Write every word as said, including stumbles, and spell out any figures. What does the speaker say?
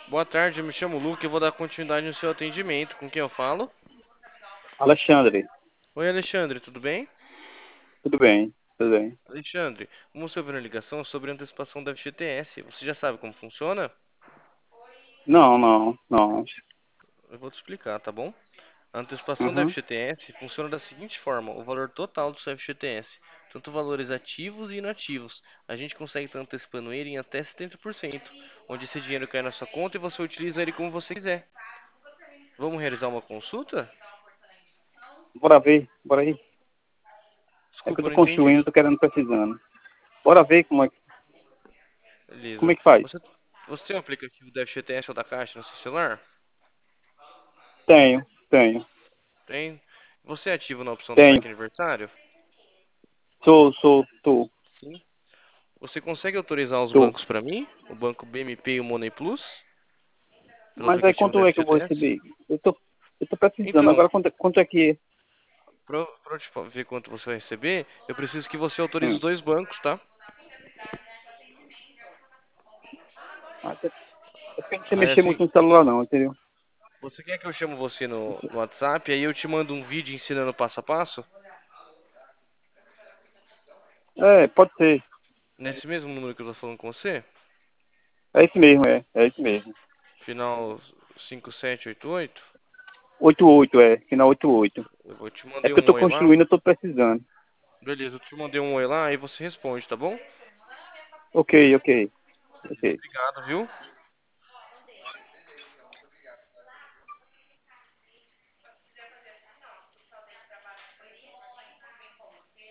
Boa tarde, eu me chamo Luke e vou dar continuidade no seu atendimento. Com quem eu falo? Alexandre, Oi, Alexandre, tudo bem? tudo bem, tudo bem. Alexandre, como você ouviu na ligação sobre a antecipação da F G T S, você já sabe como funciona? Não, não, não. Eu vou te explicar, tá bom? A antecipação da Uhum. F G T S funciona da seguinte forma: o valor total do seu F G T S, tanto valores ativos e inativos, a gente consegue estar antecipando ele em até setenta por cento, onde esse dinheiro cai na sua conta e você utiliza ele como você quiser. Vamos realizar uma consulta? Bora ver, bora aí. É que eu Desculpa, eu tô não entendi. construindo, tô querendo, precisando. Bora ver como é, que- como Beleza. é que faz. Você, você tem o aplicativo da F G T S ou da Caixa no seu celular? Tenho, tenho, Tem. Você é ativo na opção do tenho. Parque Aniversário? Sou, sou, tô, Sim. Você consegue autorizar os tô. bancos para mim? O banco B M P e o Money Plus? Pelo Mas aí aplicativo da quanto é que eu vou F G T S? receber? Eu tô, eu tô precisando. Então, Agora quanto, é- quanto é que é? para eu te fa- ver quanto você vai receber, eu preciso que você autorize os Hum. dois bancos, tá? Ah, é é porque eu não sei Aí mexer assim, muito no celular não, entendeu? você quer que eu chamo você no, no WhatsApp, aí eu te mando um vídeo ensinando passo a passo? É, pode ser. Nesse mesmo número que eu tô falando com você? É isso mesmo, é. É isso mesmo. Final cinco sete oito oito? Oito oito é, final oito oito. Eu vou te É mandei porque eu um tô oi lá. construindo, eu tô precisando. Beleza, eu te mandei um oi lá, aí você responde, tá bom? Ok, ok, ok. Obrigado, viu?